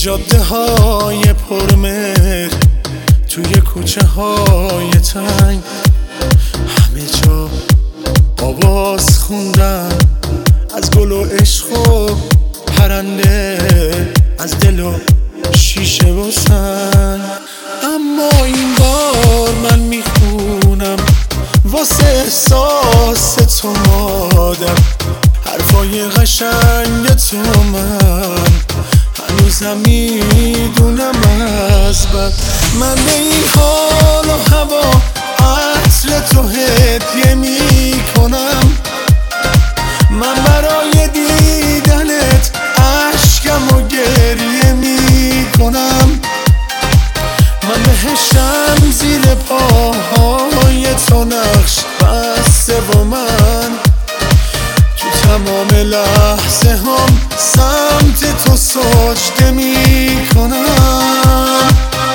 جاده های پرمهر، توی کوچه های تنگ، همه جا آواز خوندم از گل و عشق و پرنده، از دل و شیشه و سنگ. اما این بار من میخونم واسه احساس تو مادر، حرفای قشنگ تو من هنوزم میدونم از بد. من به این حال و هوا عطر تو هدیه میکنم، من برای دیدنت عشقم و گریه میکنم. من بهشم زیر پاهای تو نقش بسته و من تو تمام لحظه هم سمت تو سجده میکنم.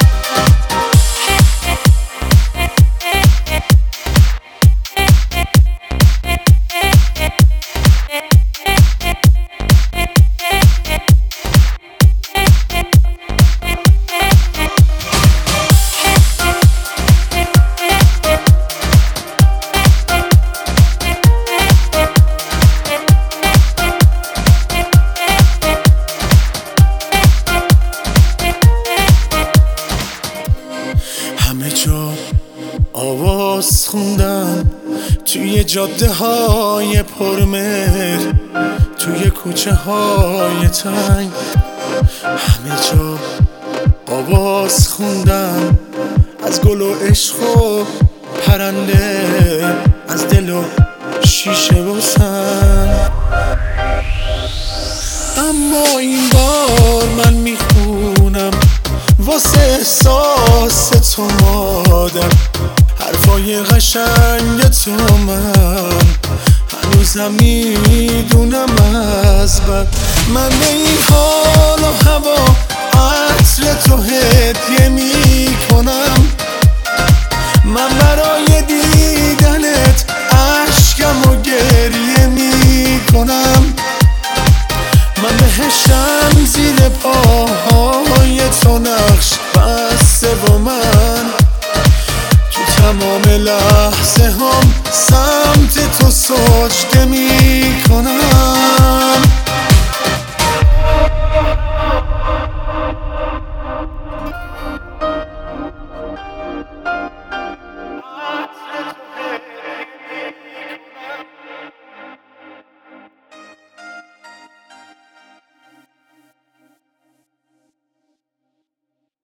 همه جا آواز خوندم توی جاده های پرمهر، توی کوچه های تنگ، همه جا آواز خوندم از گل و عشق و پرنده، از دل و شیشه و سنگ. اما این بار من میخونم واسه احساس تو مادر، حرفای قشنگ تو من هنوزم میدونم از بد. من به این حال و هوا عطر تو هدیه میکنم، من برای دیدنت عشقم و گریه میکنم. من بهشم زیر پاهای تو نقش بسته و من تو تمام لحظه هم سمت تو سجده میکنم.